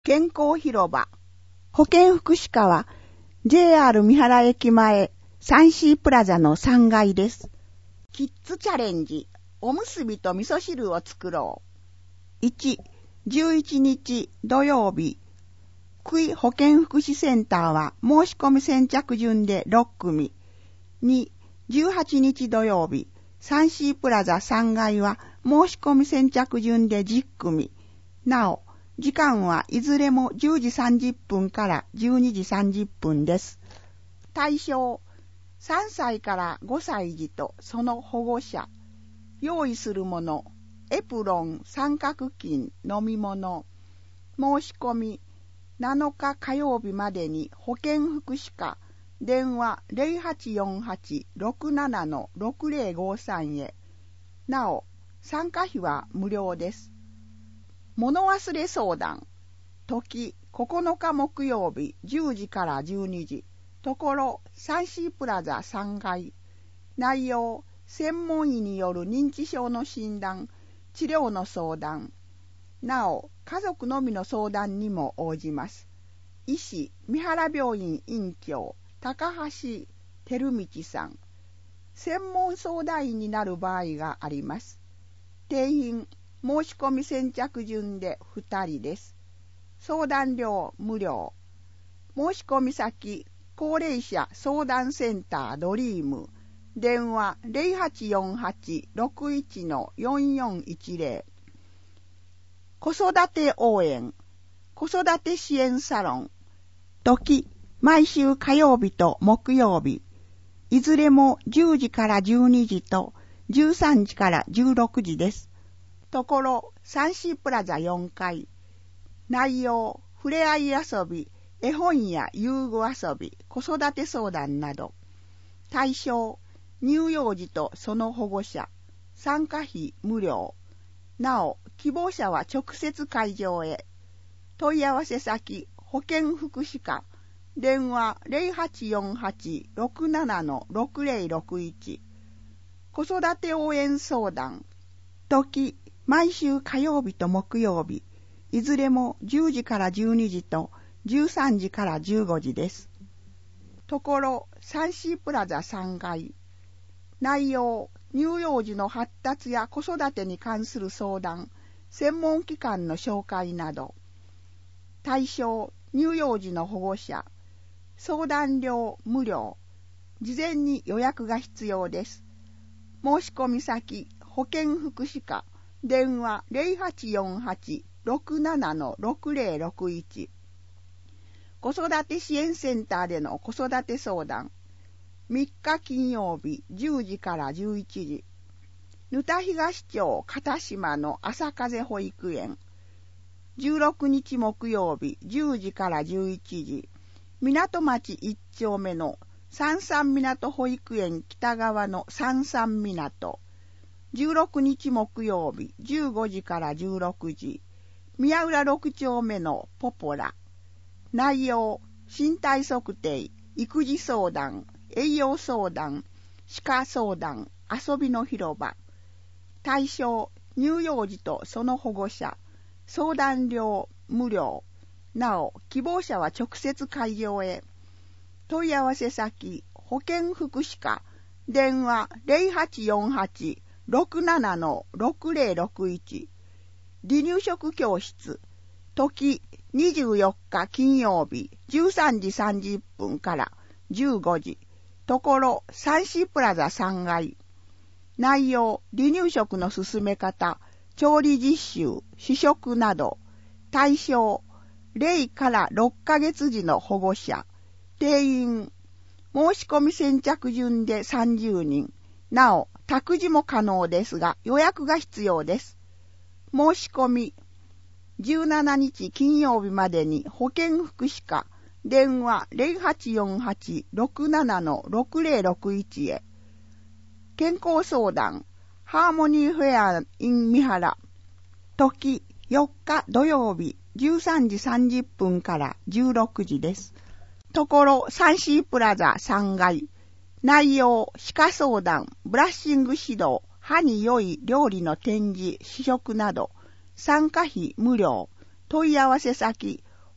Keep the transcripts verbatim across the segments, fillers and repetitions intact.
健康広場。保健福祉課は ジェイアール 三原駅前サンシープラザのさんがいです。キッズチャレンジ、おむすびと味噌汁を作ろう。いち、じゅういちにち土曜日。区医保健福祉センターは申し込み先着順でろっくみ。に、じゅうはちにち土曜日。サンシープラザさんがいは申し込み先着順でじゅっくみ。なお、時間はいずれもじゅうじさんじゅっぷんからじゅうにじさんじゅっぷんです。対象、さんさいからごさい児とその保護者。用意するもの、エプロン、三角巾、飲み物。申し込み、なのか火曜日までに保健福祉課、電話 ゼロはちよんはち ろくなな ろくゼロごさん へ。なお、参加費は無料です。物忘れ相談。時、ここのか木曜日じゅうじからじゅうにじ。ところ、サンシープラザさんがい。内容、専門医による認知症の診断、治療の相談。なお、家族のみの相談にも応じます。医師、三原病院院長、高橋照道さん。専門相談員になる場合があります。定員、申し込み先着順でふたりです。相談料無料。申し込み先、高齢者相談センタードリーム。電話 ゼロはちよんはち ろくいち よんよんいちゼロ。子育て応援。子育て支援サロン。時、毎週火曜日と木曜日。いずれもじゅうじからじゅうにじとじゅうさんじからじゅうろくじです。ところ、サンシープラザよんかい。内容、ふれあい遊び、絵本や遊具遊び、子育て相談など。対象、乳幼児とその保護者。参加費無料。なお、希望者は直接会場へ。問い合わせ先、保健福祉課。電話 ゼロはちよんはち ろくなな ろくゼロろくいち。子育て応援相談。時、毎週火曜日と木曜日。いずれもじゅうじからじゅうにじとじゅうさんじからじゅうごじです。ところ、サンシープラザさんがい。内容、乳幼児の発達や子育てに関する相談、専門機関の紹介など。対象、乳幼児の保護者。相談料無料。事前に予約が必要です。申し込み先、保健福祉課。電話 ゼロはちよんはち ろくなな ろくゼロろくいち。子育て支援センターでの子育て相談。みっか金曜日じゅうじからじゅういちじ。沼田東町片島の朝風保育園。じゅうろくにち木曜日じゅうじからじゅういちじ。港町いっちょうめの三三港保育園北側の三三港。じゅうろくにち木曜日じゅうごじからじゅうろくじ。宮浦ろくちょうめのポポラ。内容、身体測定、育児相談、栄養相談、歯科相談、遊びの広場。対象、乳幼児とその保護者。相談料無料。なお、希望者は直接会場へ。問い合わせ先、保健福祉課。電話 ゼロはちよんはち ろくなな ろくゼロろくいち。離乳食教室。時、にじゅうよっか金曜日じゅうさんじさんじゅっぷんからじゅうごじ。ところ、サンシープラザさんがい。内容、離乳食の進め方、調理実習、試食など。対象、ゼロからろっかげつ児の保護者。定員、申し込み先着順でさんじゅうにん。なお、託児も可能ですが予約が必要です。申し込み、じゅうしちにち金曜日までに保健福祉課。電話 ゼロはちよんはち ろくなな ろくゼロろくいち へ。健康相談、ハーモニーフェア in 三原。時、よっか土曜日じゅうさんじさんじゅっぷんからじゅうろくじです。ところ、サンシープラザさんがい。内容、歯科相談、ブラッシング指導、歯に良い料理の展示、試食など。参加費無料。問い合わせ先、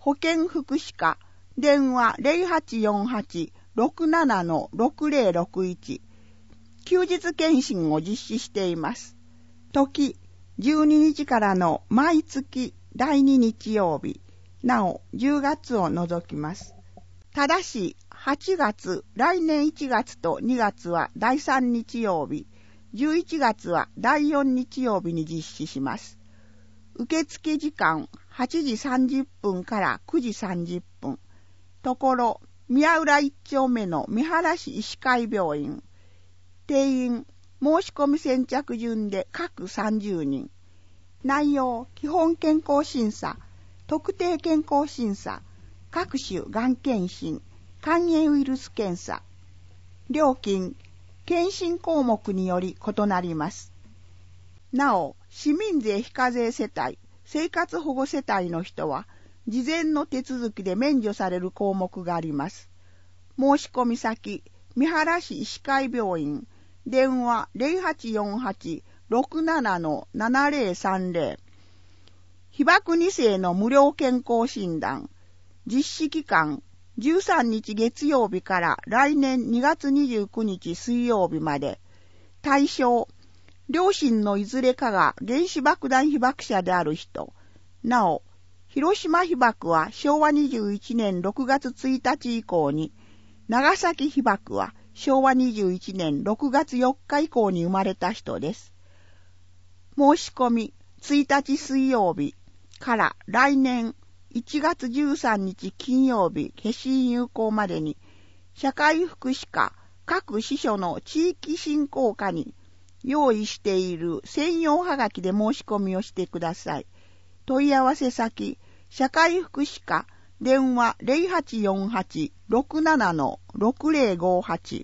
保健福祉課、電話 ゼロはちよんはち ろくなな ろくゼロろくいち。休日検診を実施しています。時、じゅうににちからの毎月だいに日曜日、なおじゅうがつを除きます。ただし、はちがつ、来年いちがつとにがつはだいさん日曜日、じゅういちがつはだいよん日曜日に実施します。受付時間はちじさんじゅっぷんからくじさんじゅっぷん。ところ、宮浦一丁目の三原市医師会病院。定員、申し込み先着順で各さんじゅうにん。内容、基本健康審査、特定健康審査、各種がん検診、肝炎ウイルス検査。料金、検診項目により異なります。なお、市民税非課税世帯、生活保護世帯の人は、事前の手続きで免除される項目があります。申し込み先、三原市医師会病院、電話 ゼロはちよんはち ろくなな ななゼロさんゼロ。被爆に世の無料健康診断。実施期間、じゅうさんにち月曜日から来年にがつにじゅうくにち水曜日まで。対象、両親のいずれかが原子爆弾被爆者である人。なお、広島被爆はしょうわにじゅういちねんろくがつついたち以降に、長崎被爆はしょうわにじゅういちねんろくがつよっか以降に生まれた人です。申し込みついたち水曜日から来年いちがつじゅうさんにち金曜日消印有効までに、社会福祉課各支所の地域振興課に用意している専用はがきで申し込みをしてください。問い合わせ先、社会福祉課、電話 ゼロはちよんはち ろくなな ろくゼロごはち。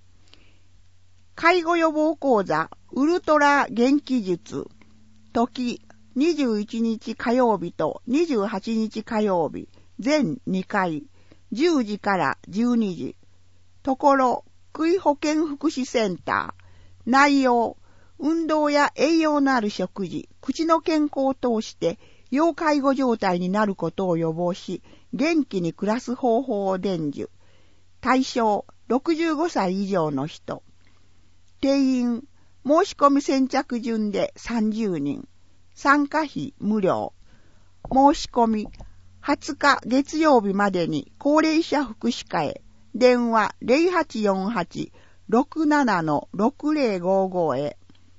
介護予防講座、ウルトラ元気術。時、にじゅういちにち火曜日とにじゅうはちにち火曜日、全にかい、じゅうじからじゅうにじ。ところ、区医保健福祉センター。内容、運動や栄養のある食事、口の健康を通して要介護状態になることを予防し、元気に暮らす方法を伝授。対象、ろくじゅうごさい以上の人。定員、申し込み先着順でさんじゅうにん。参加費無料。申し込み、はつか月曜日までに高齢者福祉課へ、電話 ゼロはちよんはち ろくなな ろくゼロごご へ。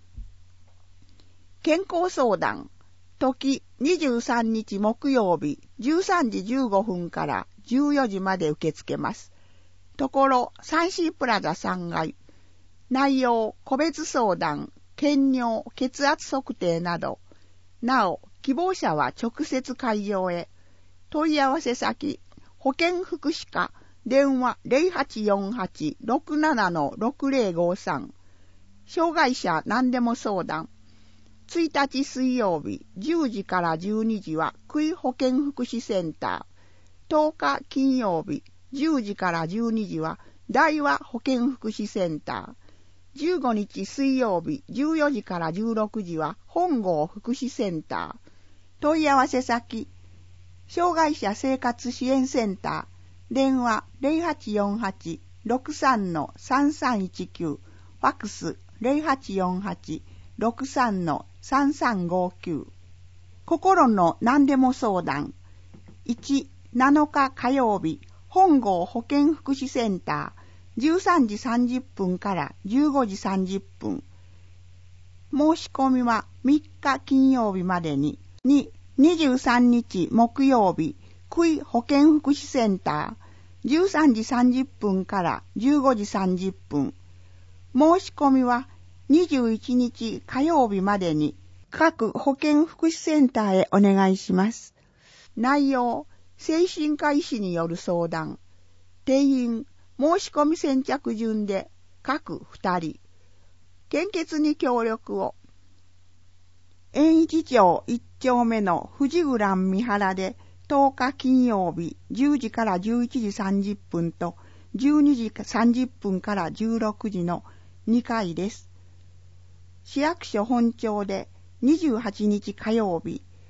健康相談。時にじゅうさんにち木曜日じゅうさんじじゅうごふんからじゅうよじまで受け付けます。ところ、サンシープラザさんがい。内容、個別相談、検尿、血圧測定など。なお、希望者は直接会場へ。問い合わせ先、保健福祉課、電話 ゼロはちよんはち ろくなな ろくゼロごさん。障害者何でも相談。ついたち水曜日じゅうじからじゅうにじは区医保健福祉センター。とおか金曜日じゅうじからじゅうにじは大和保健福祉センター。じゅうごにち水曜日じゅうよじからじゅうろくじは本郷福祉センター。問い合わせ先、障害者生活支援センター。電話 ゼロはちよんはち ろくさん さんさんいちきゅう。ファックス ゼロはちよんはち ろくさん さんさんごきゅう。心の何でも相談。いち、なのか火曜日、本郷保健福祉センター。じゅうさんじさんじゅっぷんからじゅうごじさんじゅっぷん。申し込みはみっか金曜日までに。に、にじゅうさんにち木曜日、区医保健福祉センター。じゅうさんじさんじゅっぷんからじゅうごじさんじゅっぷん。申し込みはにじゅういちにち火曜日までに各保健福祉センターへお願いします。内容、精神科医師による相談。定員、申し込み先着順で各ふたり。献血に協力を。延一町一丁目の富士グラン三原でとおか金曜日じゅうじからじゅういちじさんじゅっぷんとじゅうにじさんじゅっぷんからじゅうろくじのにかいです。市役所本町でにじゅうはちにち火曜日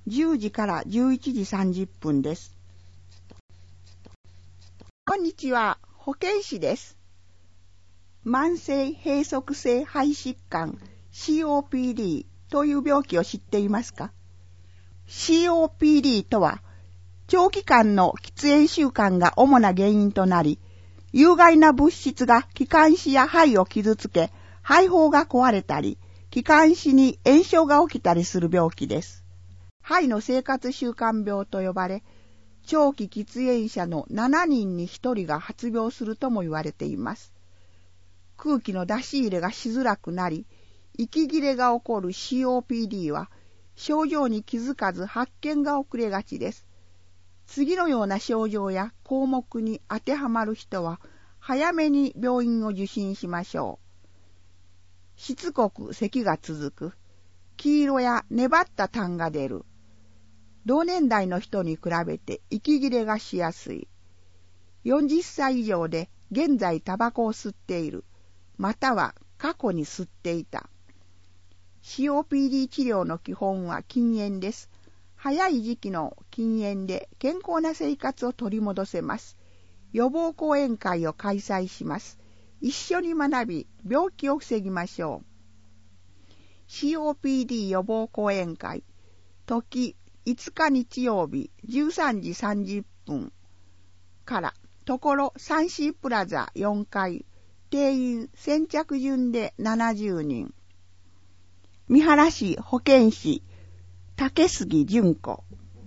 じゅうじからじゅういちじさんじゅっぷんです。こんにちは、保健師です。慢性閉塞性肺疾患 シーオーピーディー という病気を知っていますか？ シーオーピーディー とは、長期間の喫煙習慣が主な原因となり、有害な物質が気管支や肺を傷つけ、肺胞が壊れたり、気管支に炎症が起きたりする病気です。肺の生活習慣病と呼ばれ、長期喫煙者のしちにんにひとりが発病するとも言われています。空気の出し入れがしづらくなり、息切れが起こる シーオーピーディー は、症状に気づかず発見が遅れがちです。次のような症状や項目に当てはまる人は、早めに病院を受診しましょう。しつこく咳が続く。黄色や粘った痰が出る。同年代の人に比べて息切れがしやすい。よんじゅっさい以上で現在タバコを吸っている。または過去に吸っていた。シーオーピーディー 治療の基本は禁煙です。早い時期の禁煙で健康な生活を取り戻せます。予防講演会を開催します。一緒に学び、病気を防ぎましょう。シーオーピーディー 予防講演会、時いつか日曜日じゅうさんじさんじゅっぷんから、ところサンシープラザよんかい、定員先着順でななじゅうにん。三原市保健師、竹杉純子。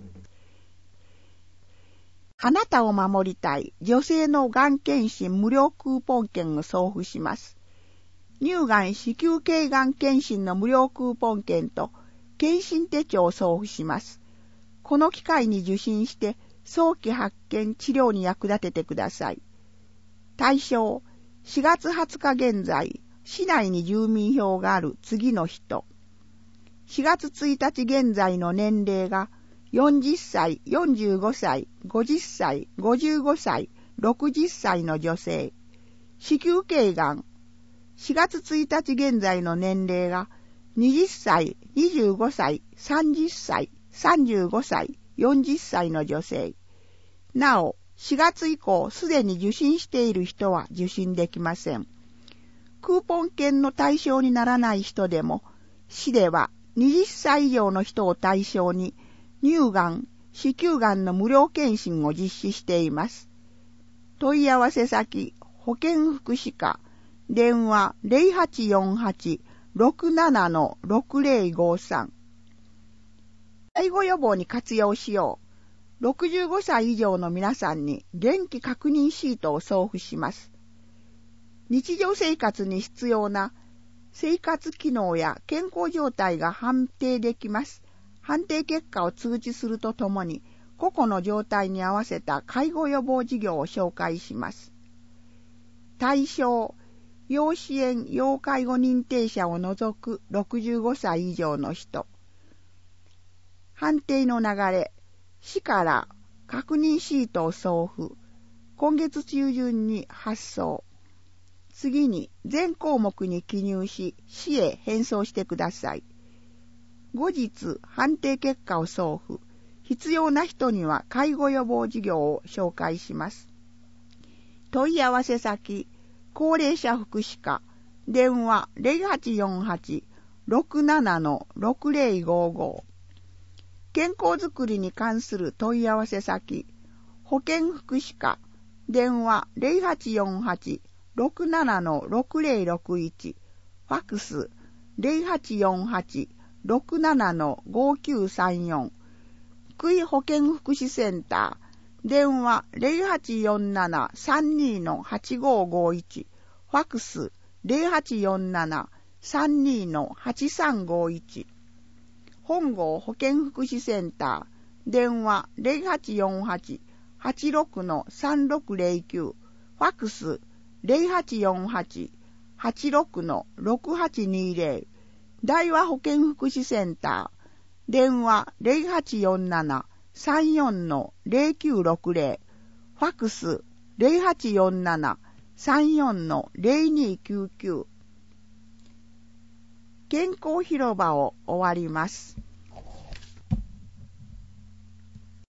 あなたを守りたい女性のがん検診無料クーポン券を送付します。乳がん子宮頸がん検診の無料クーポン券と検診手帳を送付します。この機会に受診して早期発見治療に役立ててください。対象、しがつはつか現在、市内に住民票がある次の人。しがつついたち現在の年齢がよんじゅっさい、よんじゅうごさい、ごじゅっさい、ごじゅうごさい、ろくじゅっさいの女性。子宮頸がん。しがつついたち現在の年齢がはたち、にじゅうごさい、さんじゅっさい、さんじゅうごさい、よんじゅっさいの女性。なお、しがつ以降すでに受診している人は受診できません。クーポン券の対象にならない人でも、市でははたち以上の人を対象に乳がん、子宮がんの無料検診を実施しています。問い合わせ先、保健福祉課、電話 ゼロはちよんはち ろくなな ろくゼロごさん。介護予防に活用しよう。ろくじゅうごさい以上の皆さんに元気確認シートを送付します。日常生活に必要な生活機能や健康状態が判定できます。判定結果を通知するとともに、個々の状態に合わせた介護予防事業を紹介します。対象、要支援・要介護認定者を除くろくじゅうごさい以上の人。判定の流れ、市から確認シートを送付。今月中旬に発送。次に全項目に記入し、市へ返送してください。後日、判定結果を送付。必要な人には介護予防事業を紹介します。問い合わせ先、高齢者福祉課、電話 ゼロはちよんはち ろくなな ろくゼロごご。健康づくりに関する問い合わせ先、保健福祉課、電話 ゼロはちよんはち ろくなな ろくゼロろくいち、ファックス ゼロはちよんはち ろくなな ごきゅうさんよん、福井保健福祉センター、電話 ゼロはちよんなな さんに はちごごいち、ファックス ゼロはちよんなな さんに はちさんごいち、本郷保健福祉センター、電話 ゼロはちよんはち はちろく さんろくゼロきゅう、ファックスゼロはちよんはち はちろく ろくはちにゼロ、大和保健福祉センター、電話 ゼロはちよんなな さんよん ゼロきゅうろくゼロ、ファックスゼロはちよんなな さんよん ゼロにきゅうきゅう。健康広場を終わります。